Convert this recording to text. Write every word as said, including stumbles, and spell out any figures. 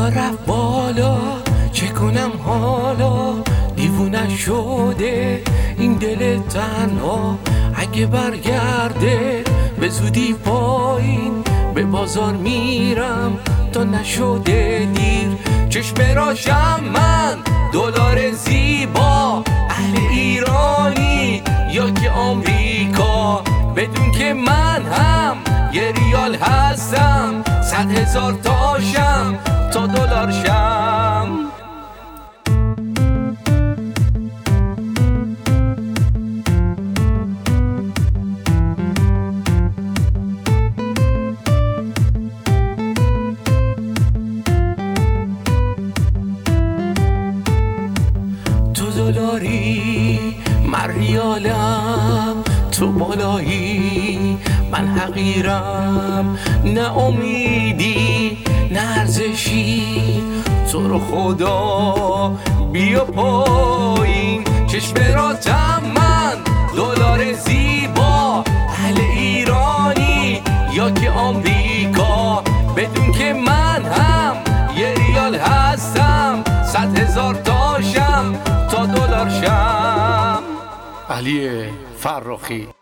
دلار رفت بالا، چه کنم حالا؟ دیوونه شده این دل تنها، اگه برگرده به زودی پایین به بازار میرم تا نشده دیر. چشم راشم من دلار زیبا، اهل ایرانی یا که آمریکا، بدون که من هم یه ریال هستم، صد هزار تاشم تا دلار شم. دلاری من ریالم، تو بالایی من حقیرم، نه امیدی نه ارزشی، تو رو خدا بیا پایین. چشم راتم من دلار زیبا، اهل ایرانی یا که آمریکا، بدون که من هم یه ریال هستم، صد هزار تاشم تا دلار شم. علی فرخی.